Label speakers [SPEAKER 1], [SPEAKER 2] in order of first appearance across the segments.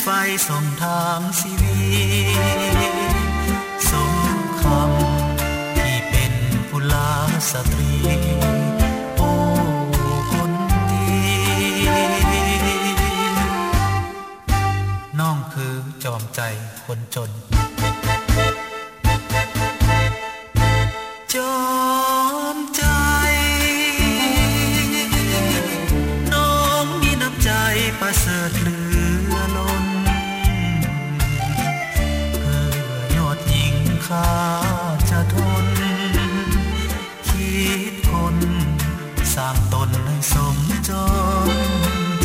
[SPEAKER 1] ไฟส่องทางชีวิตสมคำที่เป็นกุลาสตรีโอ้คนดีน้องคือจอมใจคนจนจอมใจน้องมีน้ำใจประเสริฐเหลือล้นเพื่อยอดหญิงข้าจะทนคิดคนสร้างตนให้สมจนใจ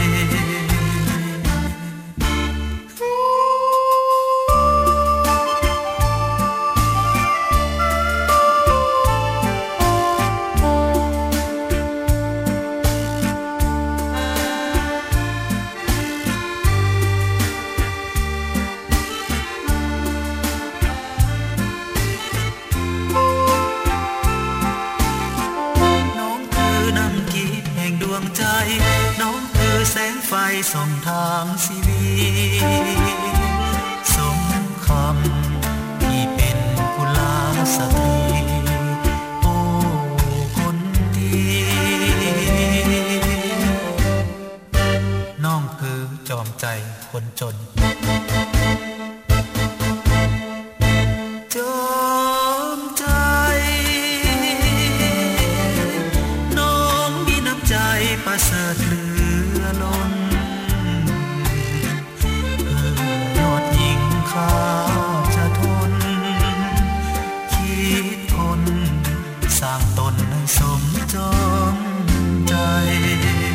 [SPEAKER 1] น้องคือแสงไฟส่องทางชีวิตสมคำที่เป็นกุลาสตรีโอ้คนดีน้องคือจอมใจคนจนจอมใจน้องมีน้ำใจประเสริฐเหลือล้นเพื่อยอดหญิงข้าจะทนคิดคนสร้างตนให้สมจงใจ